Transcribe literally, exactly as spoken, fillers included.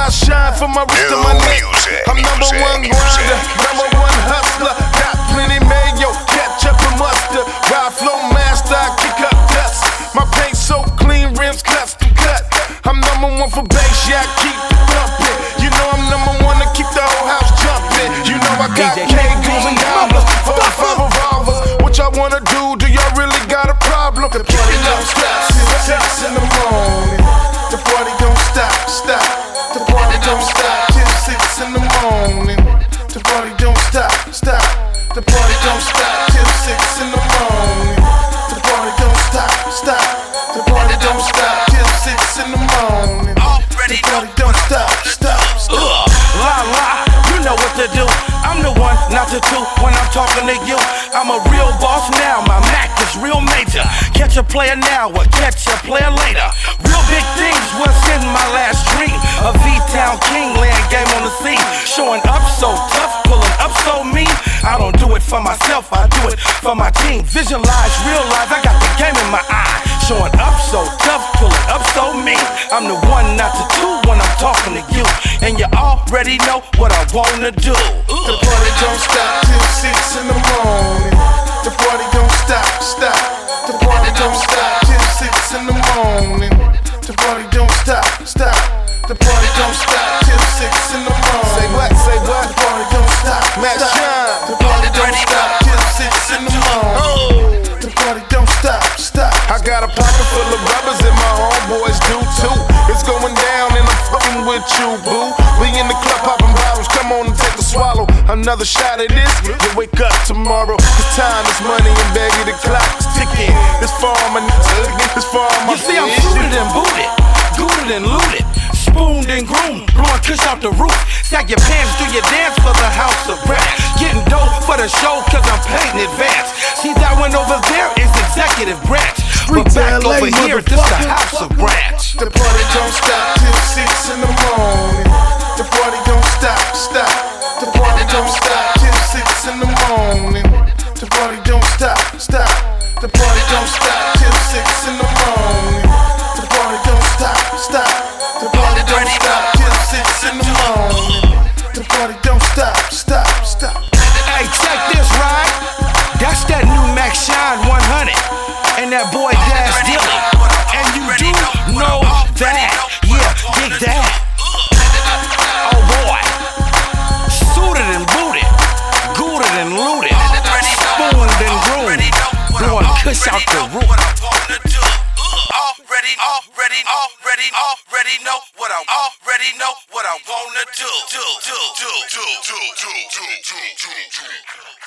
I shine for my wrist and my neck. I'm number one grinder, number one hustler. Got plenty mayo, ketchup and mustard. Ride flow master, I kick up dust. My paint so clean, rims custom cut. I'm number one for bass, yeah, I keep it thumping. You know I'm number one to keep the whole house jumping. You know I got K-Goons and dollars, four or five revolvers. What y'all wanna do? Do y'all really got a problem? The party don't stop till six in the morning. The party don't stop, stop. The party don't stop till six in the morning. The party don't stop, stop. The party don't stop till six in the morning. The party don't stop, stop. The party don't stop till six in the morning. The party don't stop, stop, stop. La la, you know what to do. I'm the one, not the two. When I'm talking to you, I'm a real boss now. My Mac is real major. Catch a player now or catch a player later. Real big things was in my last dream. A V-Town King land game on the scene. Showing up so tough, pulling up so mean. I don't do it for myself, I do it for my team. Visualize, realize I got the game in my eye. Showing up so tough, pulling up so mean. I'm the one, not the two when I'm talking to you. And you already know what I wanna do. The party don't stop till six in the morning. The party don't stop, stop. The party don't stop till six in the morning. The party don't stop, stop. The party don't stop till six in the morning. Say what, say what? The party don't stop, Matt Shine. The party don't stop till six in the morning. The party don't stop, stop. I got a pocket full of rubbers and my homeboys do too. It's going down and I'm fucking with you, boo. We in the club popping bottles, come on and take a swallow. Another shot of this, you wake up tomorrow. Cause time is money and baby the clock's ticking. This for all my niggas, this for all my You see I'm suited and booted, gooted and looted, spooned and groomed, blowing kush out the roof. Stack your pants, do your dance for the house of rap. Getting dope for the show cause I'm paid in advance. See that one over there is executive branch. But back over here, this the house of branch. The party don't stop till six in the morning. The party don't stop, stop. The party don't stop till six in the morning. The party don't stop, stop. The party don't stop till six in the morning. The party don't stop, stop. The party don't stop till six in the morning. The party don't stop, stop, stop. Hey, check this, right? That's that new Max Shine one hundred. And that boy Dash Dilly. And you do know that. Yeah, dig that. Oh boy. Suited and booted. Gooted and looted. Spooned and groomed. Blowing kush out the roof. Already, already, already, already know what I already know what I wanna do. Do, do, do, do, do, do, do, do, do, do.